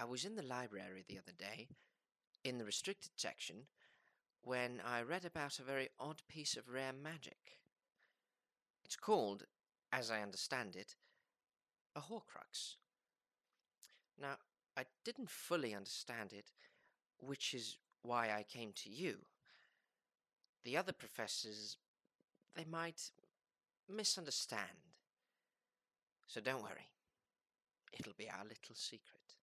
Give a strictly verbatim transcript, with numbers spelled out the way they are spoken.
I was in the library the other day, in the restricted section, when I read about a very odd piece of rare magic. It's called, as I understand it, a Horcrux. Now, I didn't fully understand it, which is why I came to you. The other professors, they might misunderstand. So don't worry, it'll be our little secret.